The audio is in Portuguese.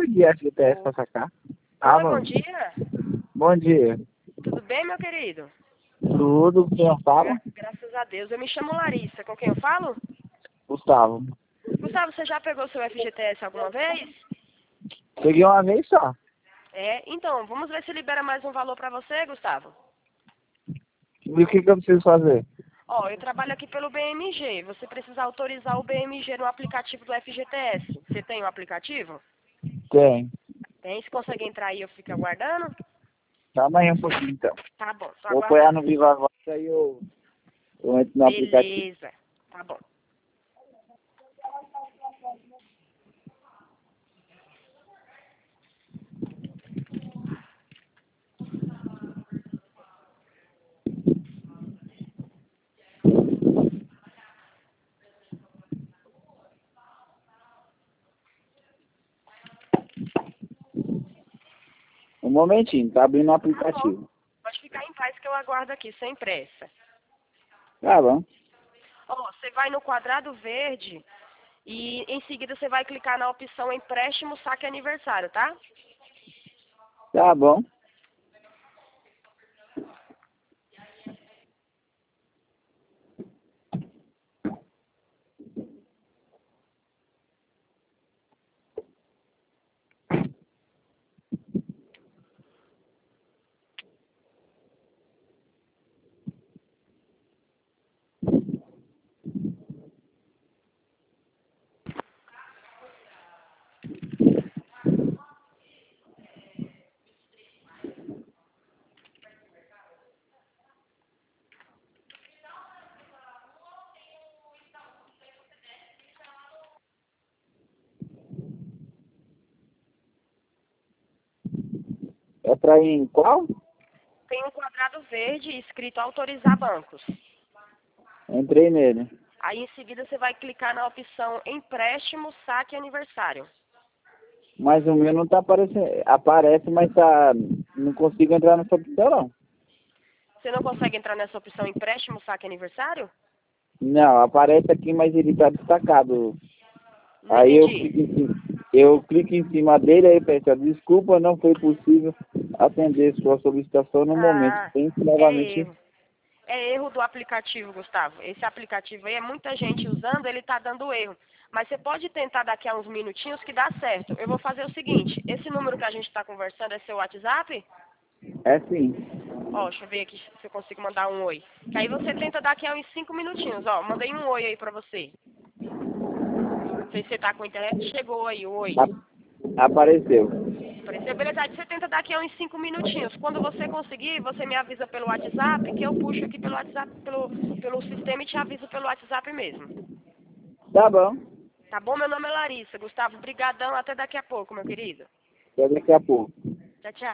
consegui a FGTS pra sacar. Ah, Oi, bom mano. dia. Bom dia. Tudo bem, meu querido? Tudo, quem eu falo? Graças a Deus. Eu me chamo Larissa. Com quem eu falo? Gustavo. Gustavo, você já pegou seu FGTS alguma vez? Peguei uma vez só. É, então, vamos ver se libera mais um valor pra você, Gustavo. E o que eu preciso fazer? Ó, eu trabalho aqui pelo BMG. Você precisa autorizar o BMG no aplicativo do FGTS. Você tem o aplicativo? Tem. Tem. Se consegue entrar aí, eu fico aguardando? Calma aí um pouquinho, então. Tá bom, tô Vou apoiar aguardando. no Viva Voz, aí eu entro no aplicativo. Beleza. Tá bom. Um momentinho, tá abrindo o Tá bom. aplicativo. Pode ficar em paz que eu aguardo aqui, sem pressa. Tá bom. Ó, você vai no quadrado verde e em seguida você vai clicar na opção empréstimo, saque aniversário, tá? Tá bom. É pra ir em qual? Tem um quadrado verde escrito autorizar bancos. Entrei nele. Aí em seguida você vai clicar na opção empréstimo, saque aniversário. Mas o meu não tá aparecendo. Aparece, mas tá. Não consigo entrar nessa opção, não. Você não consegue entrar nessa opção empréstimo, saque aniversário? Não, aparece aqui, mas ele tá destacado. Não Aí entendi. eu clico em cima dele, aí pensa, desculpa, não foi possível atender sua solicitação no momento. Ah, Tente é novamente. erro. É erro do aplicativo, Gustavo. Esse aplicativo aí é muita gente usando, ele tá dando erro. Mas você pode tentar daqui a uns minutinhos que dá certo. Eu vou fazer o seguinte, esse número que a gente está conversando é seu WhatsApp? É sim. Ó, deixa eu ver aqui se eu consigo mandar um oi. Que aí você tenta daqui a uns 5 minutinhos, ó. Mandei um oi aí pra você. Não sei se você tá com a internet. Chegou aí, o oi. Apareceu. Apareceu? Beleza, aí você tenta daqui a uns 5 minutinhos. Quando você conseguir, você me avisa pelo WhatsApp, que eu puxo aqui pelo WhatsApp, pelo sistema e te aviso pelo WhatsApp mesmo. Tá bom. Tá bom? Meu nome é Larissa. Gustavo, brigadão. Até daqui a pouco, meu querido. Até daqui a pouco. Tchau, tchau.